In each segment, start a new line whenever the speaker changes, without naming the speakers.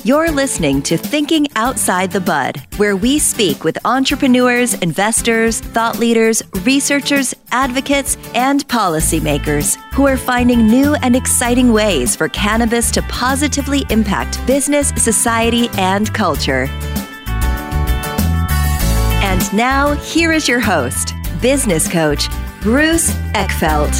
You're listening to Thinking Outside the Bud, where we speak with entrepreneurs, investors, thought leaders, researchers, advocates, and policymakers who are finding new and exciting ways for cannabis to positively impact business, society, and culture. And now, here is your host, business coach, Bruce Eckfeldt.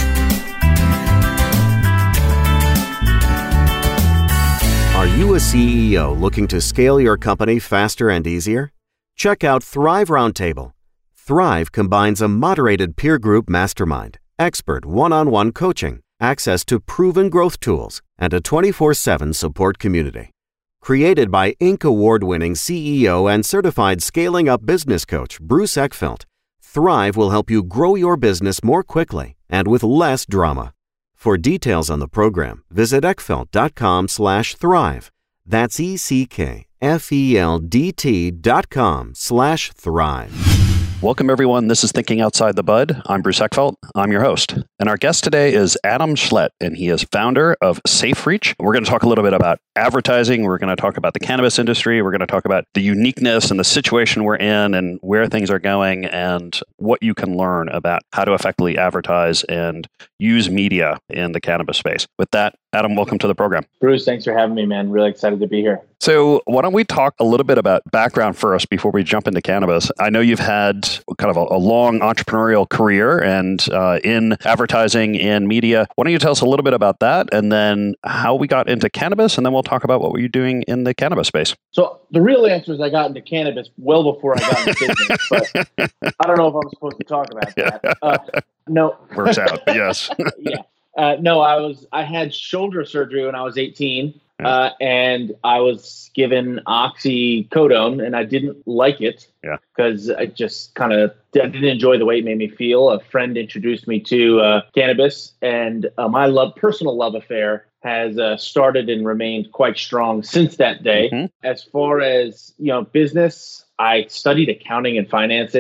Are you a CEO looking to scale your company faster and easier? Check out Thrive Roundtable. Thrive combines a moderated peer group mastermind, expert one-on-one coaching, access to proven growth tools, and a 24/7 support community. Created by Inc. award-winning CEO and certified scaling-up business coach Bruce Eckfeldt, Thrive will help you grow your business more quickly and with less drama. For details on the program, visit eckfeldt.com/thrive. That's ECKFELDT.com/thrive.
Welcome, everyone. This is Thinking Outside the Bud. I'm Bruce Eckfeldt. I'm your host. And our guest today is Adam Schlett, and he is founder of SafeReach. We're going to talk a little bit about advertising. We're going to talk about the cannabis industry. We're going to talk about the uniqueness and the situation we're in and where things are going and what you can learn about how to effectively advertise and use media in the cannabis space. With that, Adam, welcome to the program.
Bruce, thanks for having me, man. Really excited to be here.
So why don't we talk a little bit about background first before we jump into cannabis? I know you've had kind of a long entrepreneurial career and in advertising and media. Why don't you tell us a little bit about that and then how we got into cannabis, and then we'll talk about what were you doing in the cannabis space.
So the real answer is I got into cannabis well before I got into business, but I don't know if I'm supposed to talk about that. No.
Works out, yes.
Yeah. No, I had shoulder surgery when I was 18, and I was given oxycodone, and I didn't like it because I just I didn't enjoy the way it made me feel. A friend introduced me to cannabis, and my personal love affair has started and remained quite strong since that day. Mm-hmm. As far as business, I studied accounting and finance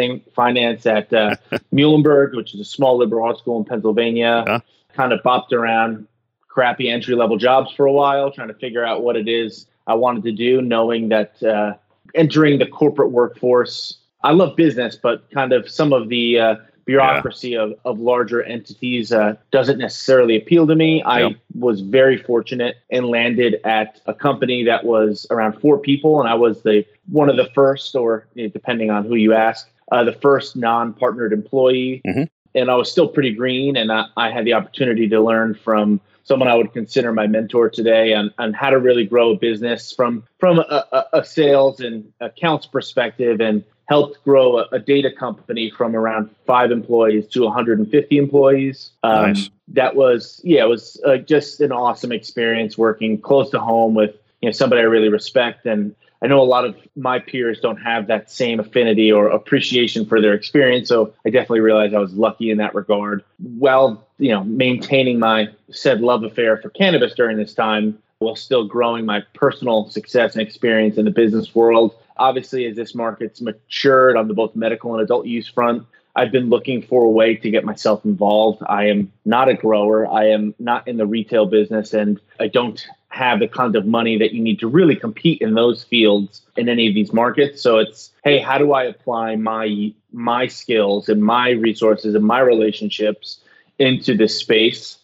at Muhlenberg, which is a small liberal arts school in Pennsylvania. Kind of bopped around crappy entry-level jobs for a while, trying to figure out what it is I wanted to do, knowing that entering the corporate workforce, I love business, but kind of some of the bureaucracy of larger entities doesn't necessarily appeal to me. I was very fortunate and landed at a company that was around 4 people, and I was one of the first, or depending on who you ask, the first non-partnered employee. Mm-hmm. And I was still pretty green, and I had the opportunity to learn from someone I would consider my mentor today on how to really grow a business from a sales and accounts perspective, and helped grow a data company from around 5 employees to 150 employees.
Nice.
That was, it was just an awesome experience working close to home with somebody I really respect. And I know a lot of my peers don't have that same affinity or appreciation for their experience. So I definitely realized I was lucky in that regard. While, maintaining my said love affair for cannabis during this time, while still growing my personal success and experience in the business world. Obviously, as this market's matured on the both medical and adult use front, I've been looking for a way to get myself involved. I am not a grower. I am not in the retail business, and I don't have the kind of money that you need to really compete in those fields in any of these markets. So it's, hey, how do I apply my skills and my resources and my relationships into this space?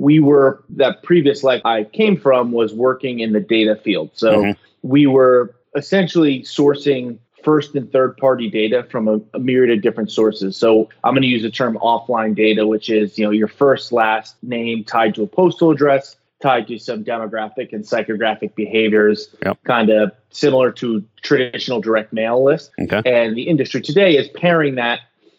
That previous life I came from was working in the data field. So we were essentially sourcing first and third party data from a myriad of different sources. So I'm going to use the term offline data, which is, your first, last name tied to a postal address, tied to some demographic and psychographic behaviors, kind of similar to traditional direct mail list. Okay. And the industry today is pairing that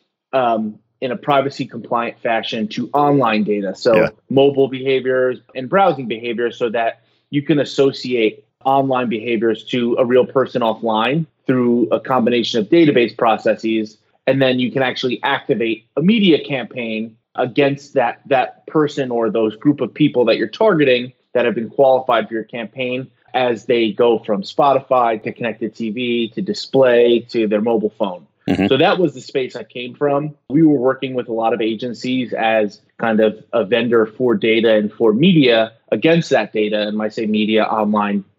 in a privacy compliant fashion to online data. So mobile behaviors and browsing behaviors, so that you can associate online behaviors to a real person offline through a combination of database processes. And then you can actually activate a media campaign against that person or those group of people that you're targeting that have been qualified for your campaign as they go from Spotify to connected TV to display to their mobile phone. Mm-hmm. So that was the space I came from. We were working with a lot of agencies as kind of a vendor for data and for media against that data. And when I say media, online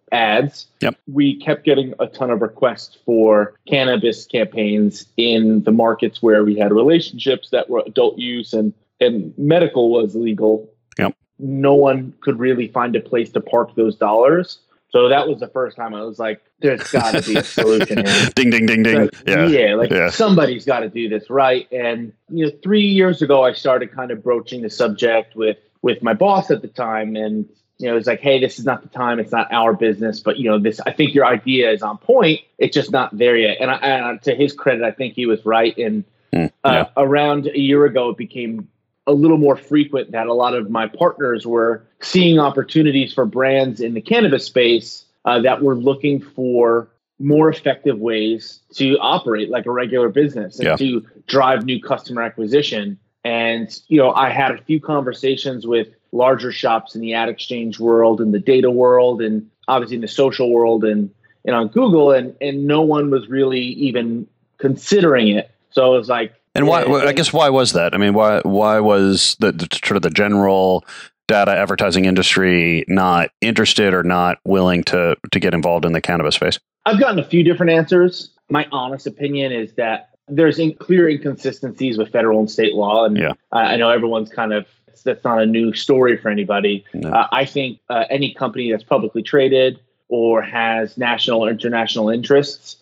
ads.
Yep.
We kept getting a ton of requests for cannabis campaigns in the markets where we had relationships that were adult use and medical was legal.
Yep.
No one could really find a place to park those dollars. So that was the first time I was like, there's got to be a solution here.
Ding, ding, ding, ding.
Somebody's got to do this right. And, 3 years ago, I started kind of broaching the subject with my boss at the time. And, it was like, hey, this is not the time. It's not our business. But, I think your idea is on point. It's just not there yet. And to his credit, I think he was right. And around a year ago, it became a little more frequent that a lot of my partners were seeing opportunities for brands in the cannabis space that were looking for more effective ways to operate like a regular business and to drive new customer acquisition. And, I had a few conversations with larger shops in the ad exchange world and the data world and obviously in the social world and on Google and no one was really even considering it. So it was like,
and why? I guess why was that? I mean, why was the sort of the general data advertising industry not interested or not willing to get involved in the cannabis space?
I've gotten a few different answers. My honest opinion is that there's clear inconsistencies with federal and state law, and I know everyone's that's not a new story for anybody. No. I think any company that's publicly traded or has national or international interests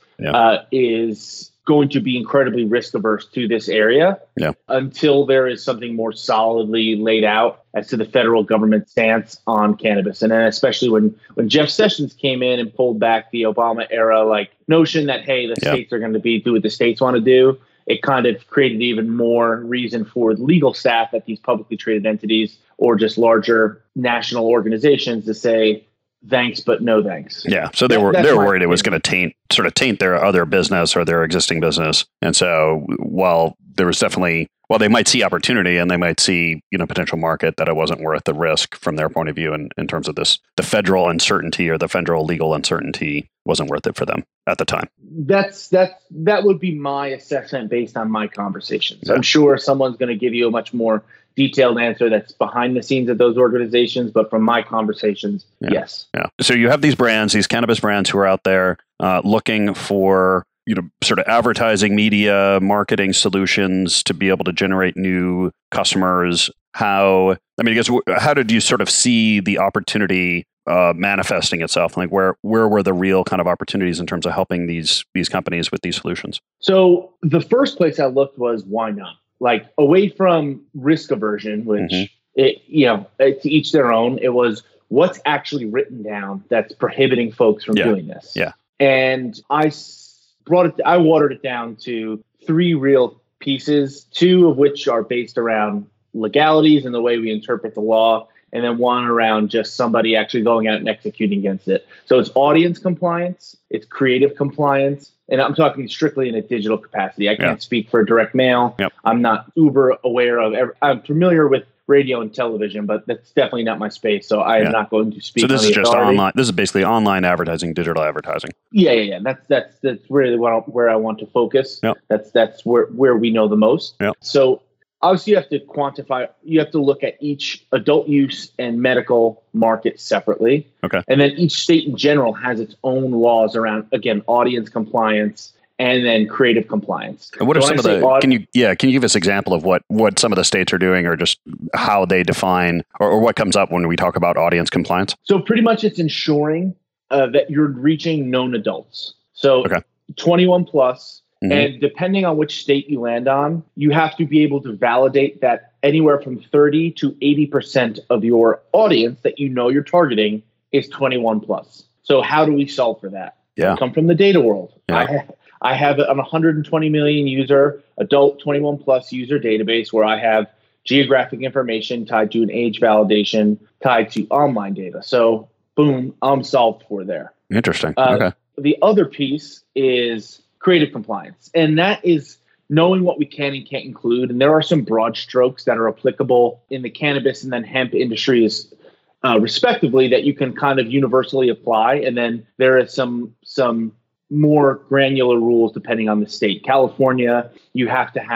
is going to be incredibly risk averse to this area until there is something more solidly laid out as to the federal government stance on cannabis. And then especially when Jeff Sessions came in and pulled back the Obama era notion that, hey, the states are going to do what the states want to do, it kind of created even more reason for legal staff at these publicly traded entities or just larger national organizations to say, thanks, but no thanks.
Yeah. So they were worried it was going to taint their other business or their existing business. And so while there was definitely, they might see opportunity and they might see, potential market, that it wasn't worth the risk from their point of view in terms of this, the federal uncertainty or the federal legal uncertainty wasn't worth it for them at the time.
That would be my assessment based on my conversations. Yeah. I'm sure someone's going to give you a much more detailed answer that's behind the scenes of those organizations. But from my conversations, yes.
Yeah. So you have these brands, these cannabis brands who are out there looking for, sort of advertising, media, marketing solutions to be able to generate new customers. How did you sort of see the opportunity manifesting itself? Like where were the real kind of opportunities in terms of helping these companies with these solutions?
So the first place I looked was why not? Like away from risk aversion, which to each their own. It was what's actually written down that's prohibiting folks from doing this.
Yeah,
and I watered it down to 3 real pieces, 2 of which are based around legalities and the way we interpret the law, and then 1 around just somebody actually going out and executing against it. So it's audience compliance, it's creative compliance, and I'm talking strictly in a digital capacity. I can't speak for direct mail.
Yep.
I'm not uber aware of I'm familiar with radio and television, but that's definitely not my space. So I am not going to speak.
So this
is
just online. This is basically online advertising, digital advertising.
Yeah. That's really where I want to focus.
Yep.
That's where we know the most.
Yep.
So obviously you have to quantify, you have to look at each adult use and medical market separately.
Okay.
And then each state in general has its own laws around, again, audience compliance and then creative compliance.
And what are some of the, can you give us an example of what some of the states are doing or just how they define or what comes up when we talk about audience compliance?
So pretty much it's ensuring that you're reaching known adults. So 21 plus. Mm-hmm. And depending on which state you land on, you have to be able to validate that anywhere from 30 to 80% of your audience that you're targeting is 21 plus. So how do we solve for that?
Yeah.
I come from the data world.
Yeah.
I have an 120 million user, adult 21 plus user database where I have geographic information tied to an age validation tied to online data. So boom, I'm solved for there.
Interesting. Okay.
The other piece is creative compliance. And that is knowing what we can and can't include. And there are some broad strokes that are applicable in the cannabis and then hemp industries, respectively, that you can kind of universally apply. And then there is some more granular rules depending on the state. California, you have to have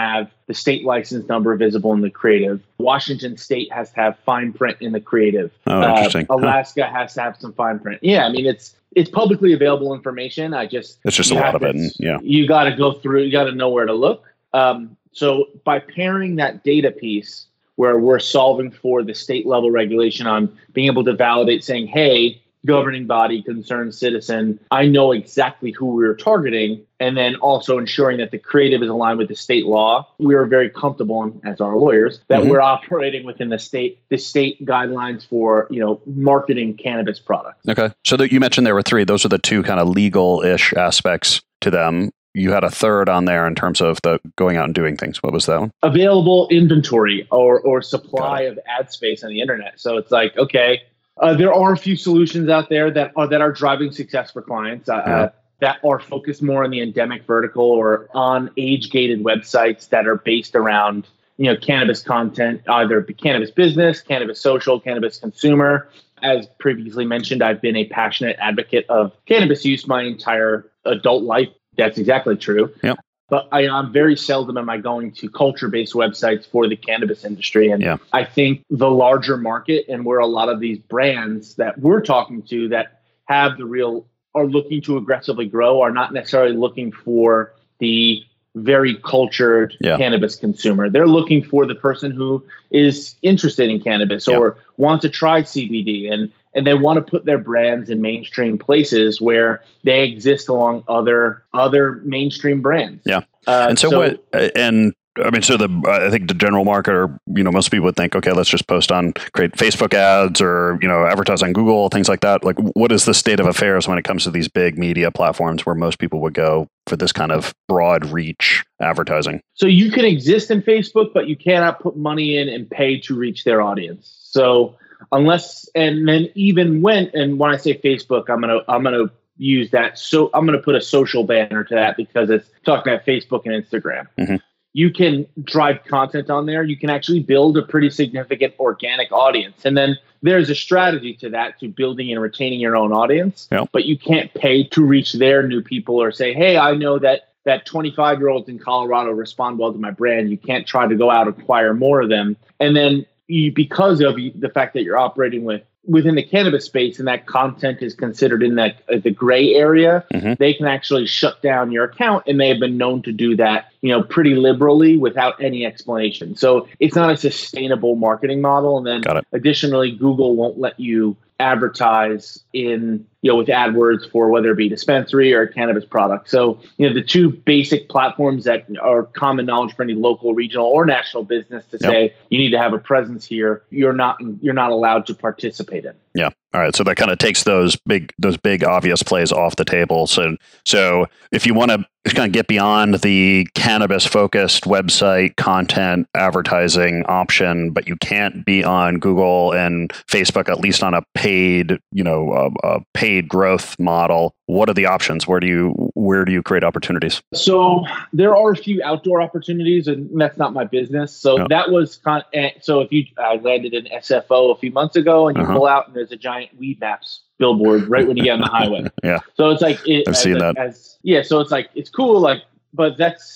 the state license number visible in the creative. Washington State has to have fine print in the creative.
Oh, interesting.
Alaska has to have some fine print. Yeah, I mean, it's publicly available information. It's just
a lot of it.
You got to go through. You got to know where to look. So by pairing that data piece, where we're solving for the state level regulation on being able to validate, saying, "Hey, governing body, concerned citizen, I know exactly who we're targeting," and then also ensuring that the creative is aligned with the state law. We are very comfortable, as our lawyers, that we're operating within the state guidelines for, marketing cannabis products.
Okay. So you mentioned there were three. Those are the two kind of legal-ish aspects to them. You had a third on there in terms of the going out and doing things. What was that one?
Available inventory or supply of ad space on the internet. So it's like, okay, there are a few solutions out there that are driving success for clients that are focused more on the endemic vertical or on age-gated websites that are based around cannabis content, either cannabis business, cannabis social, cannabis consumer. As previously mentioned, I've been a passionate advocate of cannabis use my entire adult life. That's exactly true.
Yep.
But I'm very seldom am I going to culture-based websites for the cannabis industry. And I think the larger market and where a lot of these brands that we're talking to that have are looking to aggressively grow are not necessarily looking for the very cultured cannabis consumer. They're looking for the person who is interested in cannabis or wants to try CBD and they want to put their brands in mainstream places where they exist along other mainstream brands.
Yeah. I think the general market or, most people would think, okay, let's just create Facebook ads or, advertise on Google, things like that. Like, what is the state of affairs when it comes to these big media platforms where most people would go for this kind of broad reach advertising? So
you can exist in Facebook, but you cannot put money in and pay to reach their audience. So when I say Facebook, I'm gonna use that. So I'm gonna put a social banner to that because it's talking about Facebook and Instagram. Mm-hmm. You can drive content on there. You can actually build a pretty significant organic audience. And then there's a strategy to that, to building and retaining your own audience. Yep. But you can't pay to reach their new people or say, hey, I know that 25-year-olds in Colorado respond well to my brand. You can't try to go out and acquire more of them. And then because of the fact that you're operating within the cannabis space and that content is considered in the gray area, they can actually shut down your account, and they have been known to do that, pretty liberally without any explanation. So it's not a sustainable marketing model. And then additionally, Google won't let you advertise in, with AdWords for whether it be dispensary or a cannabis product. So, the two basic platforms that are common knowledge for any local, regional, or national business to say you need to have a presence here, you're not allowed to participate in.
Yeah. All right. So that kind of takes those big obvious plays off the table. So if you want to kind of get beyond the cannabis focused website content advertising option, but you can't be on Google and Facebook, at least on a paid, a paid growth model, what are the options? Where do you create opportunities?
So there are a few outdoor opportunities, and that's not my business. So that was so if I landed in SFO a few months ago, and you pull out and there's a giant weed maps billboard right when you get on the highway. Yeah. So it's like
I've seen that.
So it's like it's cool, but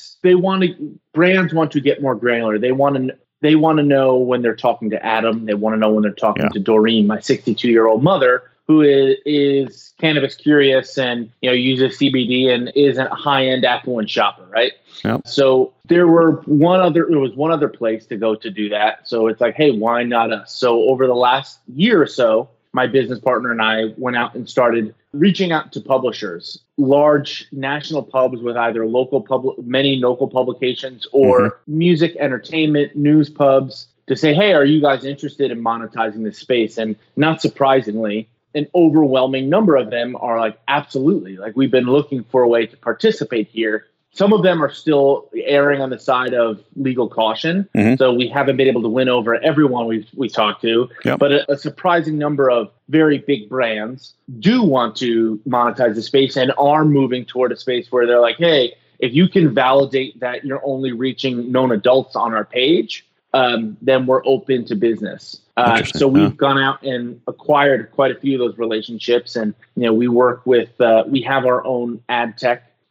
brands want to get more granular. They want to know when they're talking to Adam. They want to know when they're talking to Doreen, my 62-year-old mother, who is cannabis curious and uses CBD and isn't a high-end affluent shopper, right? Yep. So there was one other place to go to do that. So it's like, hey, why not us? So over the last year or so, my business partner and I went out and started reaching out to publishers, large national pubs with either many local publications or music, entertainment, news pubs, to say, hey, are you guys interested in monetizing this space? And not surprisingly, an overwhelming number of them are like, absolutely. Like, we've been looking for a way to participate here. Some of them are still erring on the side of legal caution. So we haven't been able to win over everyone we talked to. Yep. But a surprising number of very big brands do want to monetize the space and are moving toward a space where they're like, hey, if you can validate that you're only reaching known adults on our page, then we're open to business. So we've gone out and acquired quite a few of those relationships. And, we work with, we have our own ad tech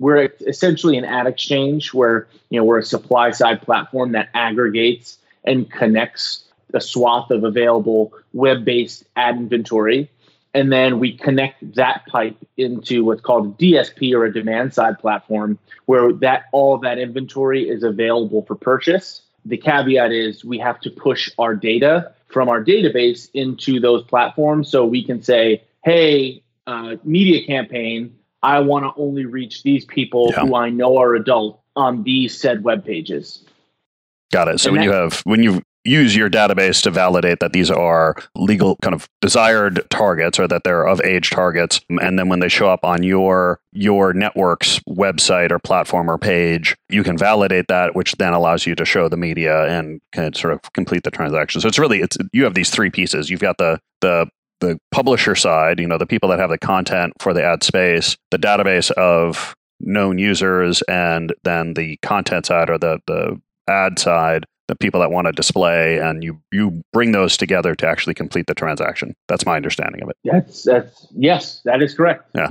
we're essentially an ad exchange where, we're a supply side platform that aggregates and connects a swath of available web-based ad inventory. And then we connect that pipe into what's called a DSP, or a demand side platform, where all of that inventory is available for purchase. The caveat is we have to push our data from our database into those platforms. So we can say, hey, media campaign, I want to only reach these people who I know are adult on these said web pages.
Got it. So when you use your database to validate that these are legal kind of desired targets, or that they're of age targets, and then when they show up on your network's website or platform or page, you can validate that, which then allows you to show the media and can sort of complete the transaction. So it's you have these three pieces. You've got the publisher side, the people that have the content for the ad space, the database of known users, and then the content side, or the ad side, the people that want to display, and you bring those together to actually complete the transaction. That's my understanding of it.
Yes, that is correct. Yeah.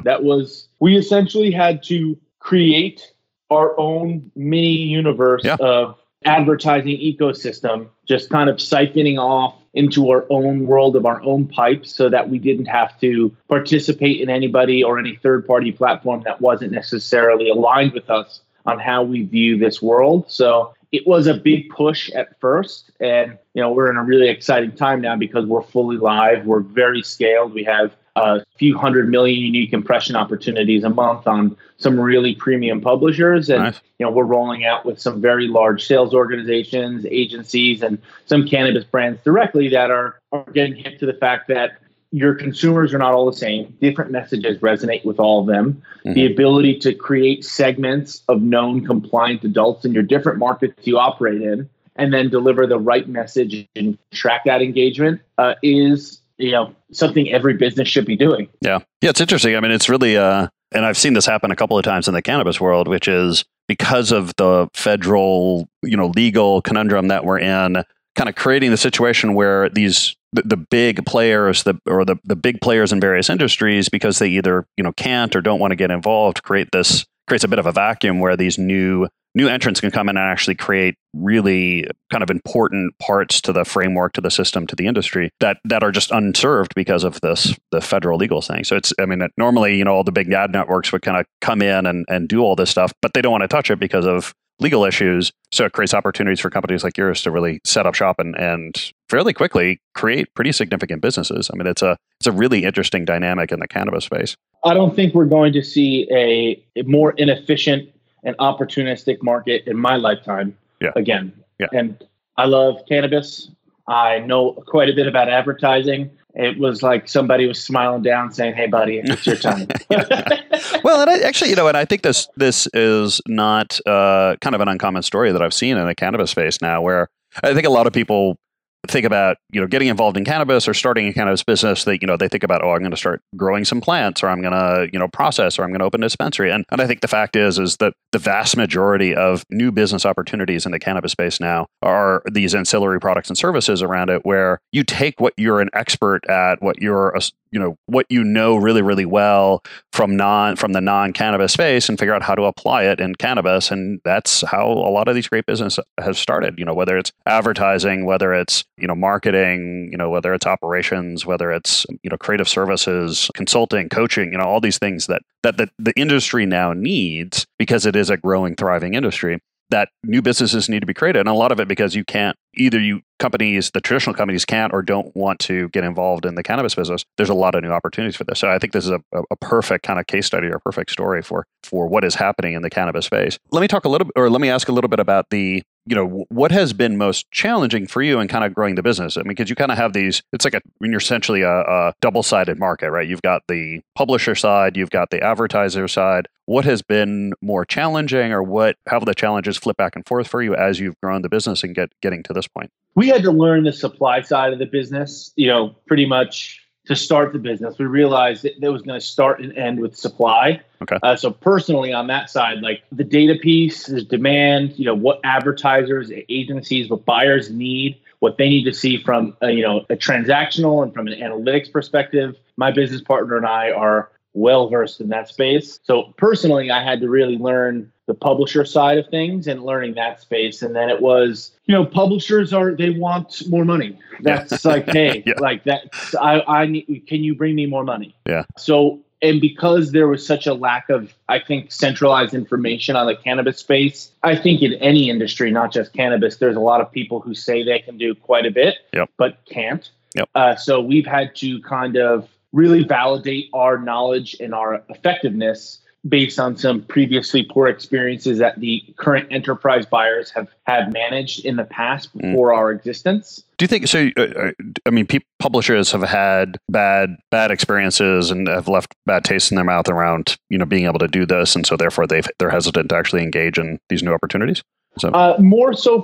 We essentially had to create our own mini universe of advertising ecosystem, just kind of siphoning off into our own world of our own pipes, so that we didn't have to participate in anybody or any third-party platform that wasn't necessarily aligned with us on how we view this world. So it was a big push at first, and we're in a really exciting time now because we're fully live. We're very scaled. We have a few 100 million unique impression opportunities a month on some really premium publishers, and
nice.
We're rolling out with some very large sales organizations, agencies, and some cannabis brands directly that are getting hip to the fact that your consumers are not all the same. Different messages resonate with all of them. Mm-hmm. The ability to create segments of known compliant adults in your different markets you operate in, and then deliver the right message and track that engagement is, something every business should be doing.
Yeah. Yeah. It's interesting. I mean, it's really, and I've seen this happen a couple of times in the cannabis world, which is because of the federal, legal conundrum that we're in, kind of creating the situation where the big players, the big players in various industries, because they either can't or don't want to get involved, creates a bit of a vacuum where these new entrants can come in and actually create really kind of important parts to the framework, to the system, to the industry that are just unserved because of the federal legal thing. So normally all the big ad networks would kind of come in and do all this stuff, but they don't want to touch it because of legal issues. So it creates opportunities for companies like yours to really set up shop and fairly quickly create pretty significant businesses. I mean, it's a really interesting dynamic in the cannabis space.
I don't think we're going to see a more inefficient and opportunistic market in my lifetime again. Yeah. And I love cannabis. I know quite a bit about advertising. It was like somebody was smiling down saying, "Hey, buddy, it's your time."
Well, and I think this is not kind of an uncommon story that I've seen in the cannabis space now, where I think a lot of people think about, getting involved in cannabis or starting a cannabis business. They think about, I'm going to start growing some plants, or I'm going to, process, or I'm going to open a dispensary. And I think the fact is that the vast majority of new business opportunities in the cannabis space now are these ancillary products and services around it, where you take what you're an expert at, what what really, really well from the non-cannabis space, and figure out how to apply it in cannabis. And that's how a lot of these great business has started, whether it's advertising, whether it's, marketing, whether it's operations, whether it's, creative services, consulting, coaching, all these things that the industry now needs, because it is a growing, thriving industry, that new businesses need to be created. And a lot of it because the traditional companies can't or don't want to get involved in the cannabis business. There's a lot of new opportunities for this. So I think this is a perfect kind of case study, or a perfect story for what is happening in the cannabis space. Let me ask a little bit about what has been most challenging for you in kind of growing the business? I mean, because you kind of have these, it's like when you're essentially a double-sided market, right? You've got the publisher side, you've got the advertiser side. What has been more challenging, or how have the challenges flip back and forth for you as you've grown the business and getting to this point?
We had to learn the supply side of the business, pretty much to start the business. We realized that it was going to start and end with supply.
Okay.
So personally on that side, like the data piece, the demand, what advertisers, agencies, what buyers need, what they need to see from a transactional and from an analytics perspective. My business partner and I are well versed in that space. So personally, I had to really learn the publisher side of things and learning that space. And then it was, publishers they want more money. That's like, hey, like that, I need, can you bring me more money?
Yeah.
So, and because there was such a lack of, I think, centralized information on the cannabis space, I think in any industry, not just cannabis, there's a lot of people who say they can do quite a bit, but can't. So we've had to kind of really validate our knowledge and our effectiveness based on some previously poor experiences that the current enterprise buyers have managed in the past before our existence.
Do you think so? I mean, publishers have had bad experiences and have left bad taste in their mouth around being able to do this, and so therefore they're hesitant to actually engage in these new opportunities. So
more so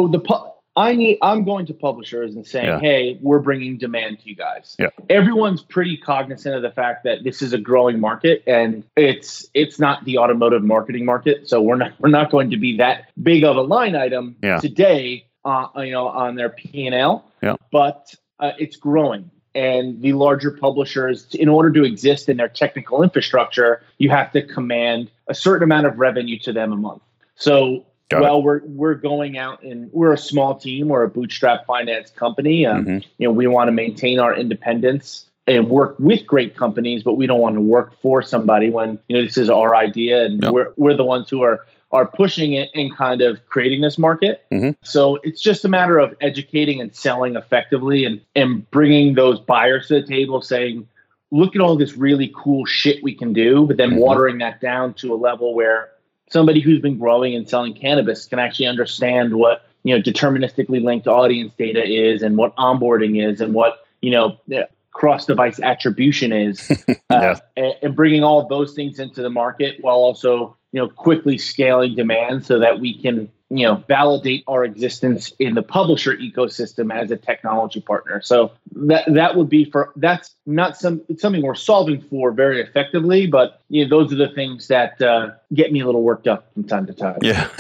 I'm going to publishers and saying, hey, we're bringing demand to you guys. Yeah. Everyone's pretty cognizant of the fact that this is a growing market and it's not the automotive marketing market. So we're not going to be that big of a line item today, on their P&L, but it's growing. And the larger publishers, in order to exist in their technical infrastructure, you have to command a certain amount of revenue to them a month. So we're going out and we're a small team. We're a bootstrap finance company. We want to maintain our independence and work with great companies, but we don't want to work for somebody when this is our idea and we're the ones who are pushing it and kind of creating this market. So it's just a matter of educating and selling effectively and bringing those buyers to the table, saying, look at all this really cool shit we can do, but then watering that down to a level where somebody who's been growing and selling cannabis can actually understand what, deterministically linked audience data is and what onboarding is and what, cross-device attribution is, and bringing all of those things into the market while also, quickly scaling demand so that we can, validate our existence in the publisher ecosystem as a technology partner. So that would be that's not it's something we're solving for very effectively, but those are the things that get me a little worked up from time to time.
Yeah.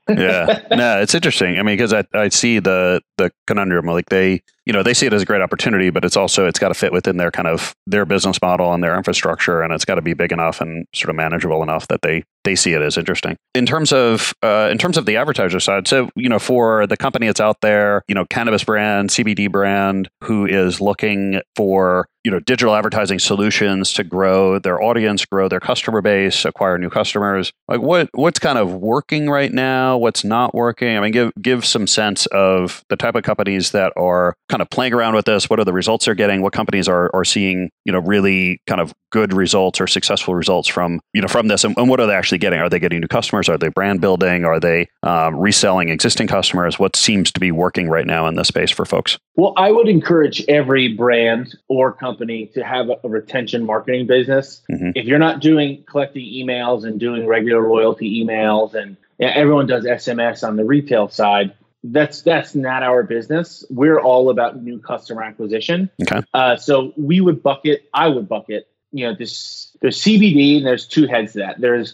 No, it's interesting. I mean, because I see the conundrum, like they see it as a great opportunity, but it's got to fit within their business model and their infrastructure, and it's got to be big enough and sort of manageable enough that they see it as interesting. In terms of the advertiser side, so for the company that's out there, cannabis brand, CBD brand, who is looking for digital advertising solutions to grow their audience, grow their customer base, acquire new customers. Like what's kind of working right now? What's not working? I mean, give some sense of the type of companies that are kind of playing around with this. What are the results they're getting? What companies are seeing, really kind of good results or successful results from this? And what are they actually getting? Are they getting new customers? Are they brand building? Are they reselling existing customers? What seems to be working right now in this space for folks?
Well, I would encourage every brand or company to have a retention marketing business. If you're not collecting emails and doing regular loyalty emails, and everyone does SMS on the retail side, that's not our business. We're all about new customer acquisition. Okay. So I would bucket, there's CBD and there's two heads to that. There's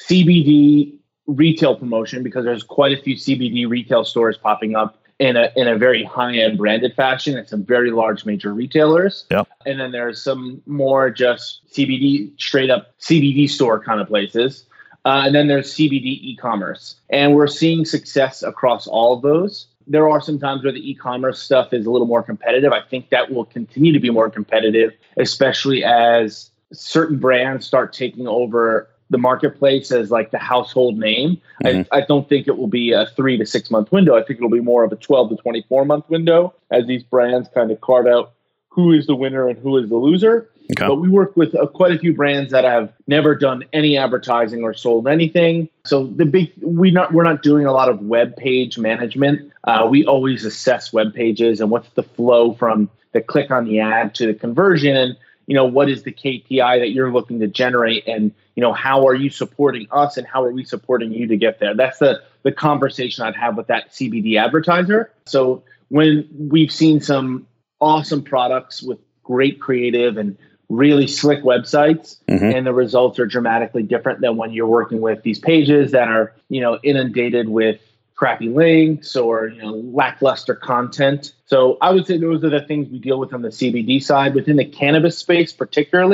CBD retail promotion, because there's quite a few CBD retail stores popping up in a very high-end branded fashion at some very large major retailers. Yep. And then there's some more just CBD, straight up CBD store kind of places. And then there's CBD e-commerce. And we're seeing success across all of those. There are some times where the e-commerce stuff is a little more competitive. I think that will continue to be more competitive, especially as certain brands start taking over the marketplace as like the household name. I don't think it will be a 3 to 6 month window. I think it'll be more of a 12 to 24 month window as these brands kind of carve out who is the winner and who is the loser. Okay. But we work with quite a few brands that have never done any advertising or sold anything. So we're not doing a lot of web page management. We always assess web pages and what's the flow from the click on the ad to the conversion, and what is the KPI that you're looking to generate, and how are you supporting us and how are we supporting you to get there? That's the conversation I'd have with that CBD advertiser. So when we've seen some awesome products with great creative and really slick websites, and the results are dramatically different than when you're working with these pages that are, inundated with crappy links or, lackluster content. So I would say those are the things we deal with on the CBD side. Within the cannabis space particularly,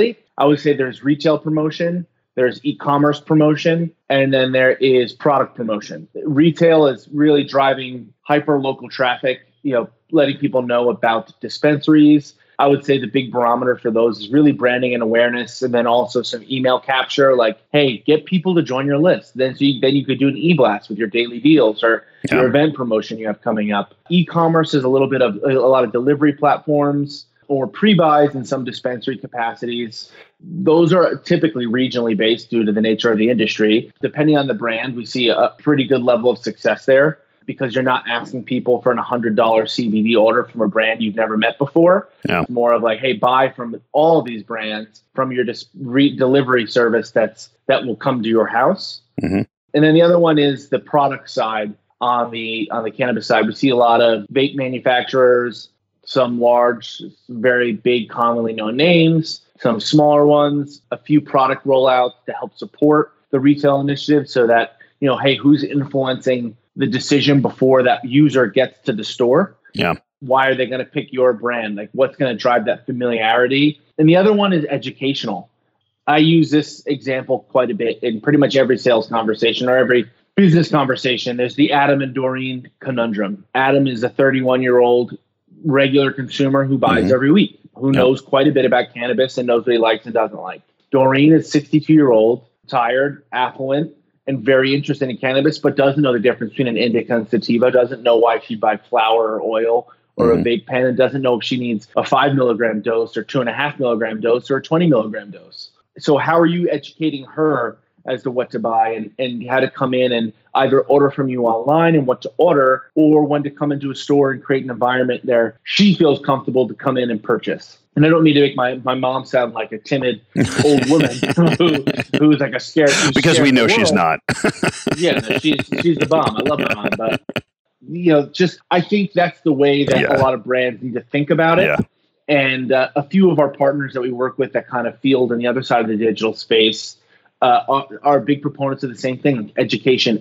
I would say there's retail promotion, there's e-commerce promotion, and then there is product promotion. Retail is really driving hyper local traffic, letting people know about dispensaries. I would say the big barometer for those is really branding and awareness, and then also some email capture, like, hey, get people to join your list. Then you could do an e-blast with your daily deals or your event promotion you have coming up. E-commerce is a lot of delivery platforms or pre-buys in some dispensary capacities. Those are typically regionally based due to the nature of the industry. Depending on the brand, we see a pretty good level of success there, because you're not asking people for an $100 CBD order from a brand you've never met before. Yeah. It's more of like, hey, buy from all of these brands from your delivery service that will come to your house. Mm-hmm. And then the other one is the product side. On the cannabis side, we see a lot of vape manufacturers, some large, very big, commonly known names, some smaller ones, a few product rollouts to help support the retail initiative so that, hey, who's influencing the decision before that user gets to the store? Yeah. Why are they going to pick your brand? Like, what's going to drive that familiarity? And the other one is educational. I use this example quite a bit in pretty much every sales conversation or every business conversation. There's the Adam and Doreen conundrum. Adam is a 31-year-old regular consumer who buys every week, who knows quite a bit about cannabis and knows what he likes and doesn't like. Doreen is 62-year-old, tired, affluent, and very interested in cannabis, but doesn't know the difference between an indica and sativa, doesn't know why she'd buy flower or oil or a vape pen, and doesn't know if she needs a 5 milligram dose or 2.5 milligram dose or a 20 milligram dose. So how are you educating her as to what to buy and how to come in and either order from you online and what to order, or when to come into a store and create an environment there she feels comfortable to come in and purchase? And I don't mean to make my mom sound like a timid old woman who's like a scared.
Because we know she's not.
Yeah, no, she's the bomb. I love her mom, but I think that's the way that a lot of brands need to think about it. Yeah. And a few of our partners that we work with that kind of field on the other side of the digital space are big proponents of the same thing: education,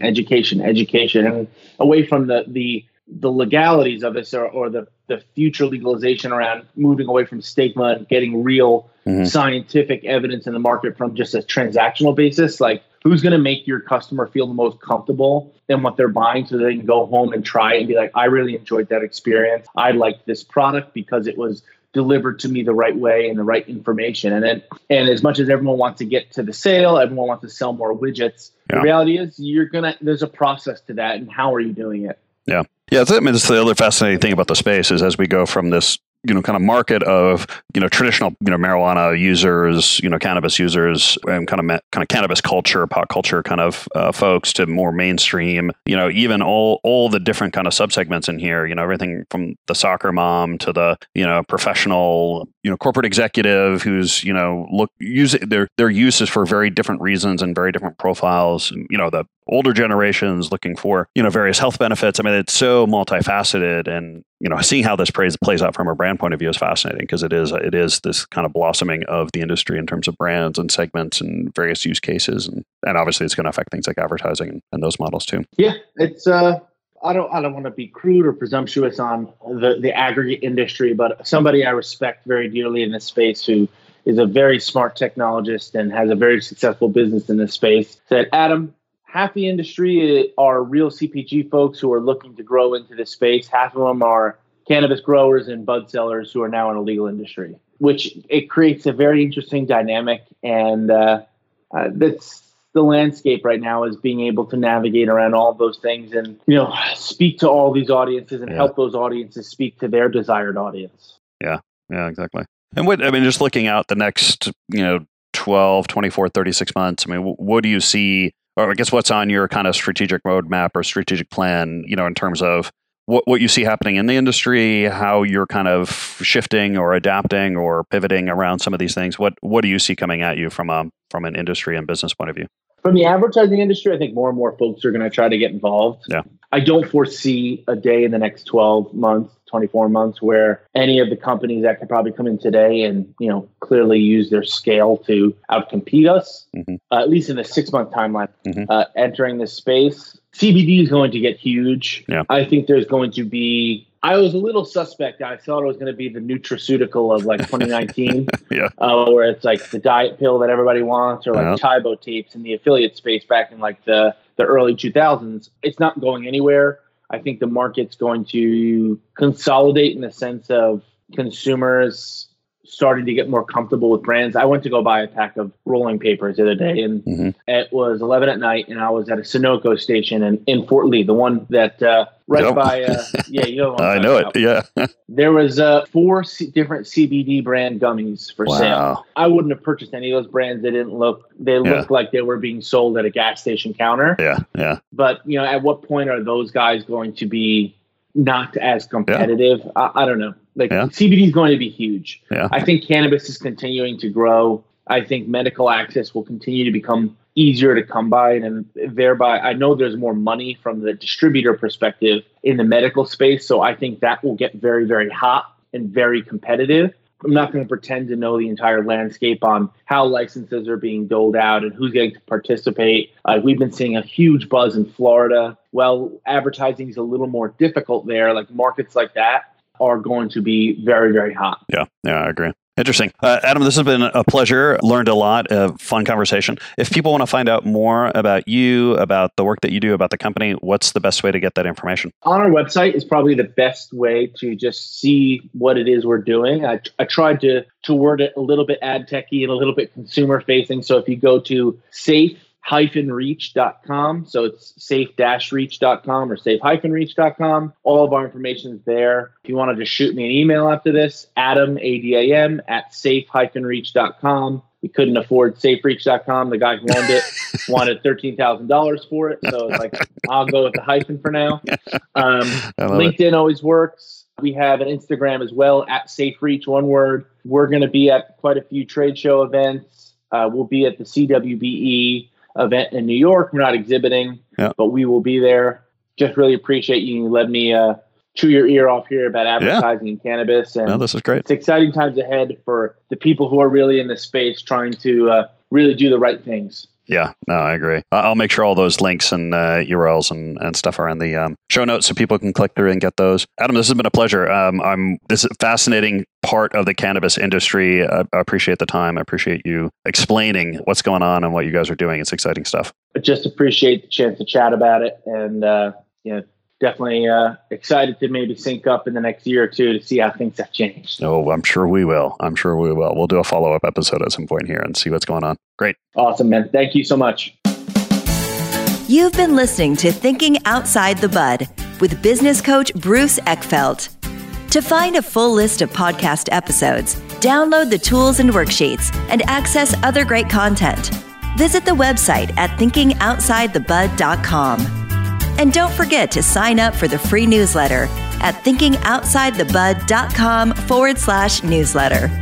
and away from the legalities of this or the future legalization around moving away from stigma and getting real scientific evidence in the market from just a transactional basis. Like, who's going to make your customer feel the most comfortable in what they're buying so they can go home and try it and be like, I really enjoyed that experience. I liked this product because it was delivered to me the right way and the right information. And as much as everyone wants to get to the sale, everyone wants to sell more widgets. The reality is there's a process to that. And how are you doing it?
Yeah. Yeah. That's the other fascinating thing about the space is as we go from this, kind of market of, traditional, marijuana users, cannabis users and kind of cannabis culture, pot culture kind of folks to more mainstream, even all the different kind of subsegments in here, everything from the soccer mom to the, professional, corporate executive who's, using their uses for very different reasons and very different profiles, the older generations looking for, various health benefits. I mean, it's so multifaceted, and, seeing how this plays out from a brand point of view is fascinating because it is this kind of blossoming of the industry in terms of brands and segments and various use cases. And obviously it's going to affect things like advertising and those models too.
Yeah. It's, I don't want to be crude or presumptuous on the aggregate industry, but somebody I respect very dearly in this space who is a very smart technologist and has a very successful business in this space said, Adam, half the industry are real CPG folks who are looking to grow into this space. Half of them are cannabis growers and bud sellers who are now in a legal industry, which it creates a very interesting dynamic. And that's the landscape right now, is being able to navigate around all of those things and, speak to all these audiences and help those audiences speak to their desired audience.
Yeah, exactly. And just looking out the next, 12, 24, 36 months, what do you see, or I guess what's on your kind of strategic roadmap or strategic plan, in terms of what you see happening in the industry, how you're kind of shifting or adapting or pivoting around some of these things? What do you see coming at you from an industry and business point of view?
From the advertising industry, I think more and more folks are going to try to get involved. Yeah. I don't foresee a day in the next 12 months, 24 months where any of the companies that could probably come in today and, clearly use their scale to outcompete us, at least in the 6-month timeline, entering this space. CBD is going to get huge. Yeah. I think there's going to be I was a little suspect. I thought it was going to be the nutraceutical of like 2019, where it's like the diet pill that everybody wants, or like Tybo tapes in the affiliate space back in like the early 2000s. It's not going anywhere. I think the market's going to consolidate in the sense of consumers starting to get more comfortable with brands. I went to go buy a pack of rolling papers the other day, and it was 11 at night, and I was at a Sunoco station in Fort Lee, the one that by, you know what I'm talking about. There was 4 different CBD brand gummies for sale. I wouldn't have purchased any of those brands. They looked like they were being sold at a gas station counter. But, you know, at what point are those guys going to be not as competitive? I don't know. CBD is going to be huge. I think cannabis is continuing to grow. I think medical access will continue to become easier to come by, and thereby I know there's more money from the distributor perspective in the medical space. So I think that will get very, very hot and very competitive. I'm not going to pretend to know the entire landscape on how licenses are being doled out and who's getting to participate. We've been seeing a huge buzz in Florida. Well, advertising is a little more difficult there. Like markets like that are going to be very, very hot.
Yeah, I agree. Interesting. Adam, this has been a pleasure. Learned a lot. Fun conversation. If people want to find out more about you, about the work that you do, about the company, what's the best way to get that information?
On our website is probably the best way to just see what it is we're doing. I tried to word it a little bit ad techy and a little bit consumer facing. So if you go to safe-reach.com, so it's safe-reach.com or safe-reach.com. All of our information is there. If you want to just shoot me an email after this, Adam, ADAM, at safe-reach.com. We couldn't afford safereach.com. The guy who owned it wanted $13,000 for it. So like, I'll go with the hyphen for now. LinkedIn always works. We have an Instagram as well, at SafeReach, one word. We're going to be at quite a few trade show events. We'll be at the CWBE event in New York. We're not exhibiting, but we will be there. Just really appreciate you letting me chew your ear off here about advertising in cannabis. And
this is great.
It's exciting times ahead for the people who are really in this space trying to really do the right things.
Yeah, no, I agree. I'll make sure all those links and URLs and stuff are in the show notes so people can click through and get those. Adam, this has been a pleasure. This is a fascinating part of the cannabis industry. I appreciate the time. I appreciate you explaining what's going on and what you guys are doing. It's exciting stuff.
I just appreciate the chance to chat about it, and definitely excited to maybe sync up in the next year or two to see how things have changed.
Oh, I'm sure we will. We'll do a follow-up episode at some point here and see what's going on. Great.
Awesome, man. Thank you so much.
You've been listening to Thinking Outside the Bud with business coach Bruce Eckfeldt. To find a full list of podcast episodes, download the tools and worksheets, and access other great content, visit the website at thinkingoutsidethebud.com. And don't forget to sign up for the free newsletter at thinkingoutsidethebud.com/newsletter.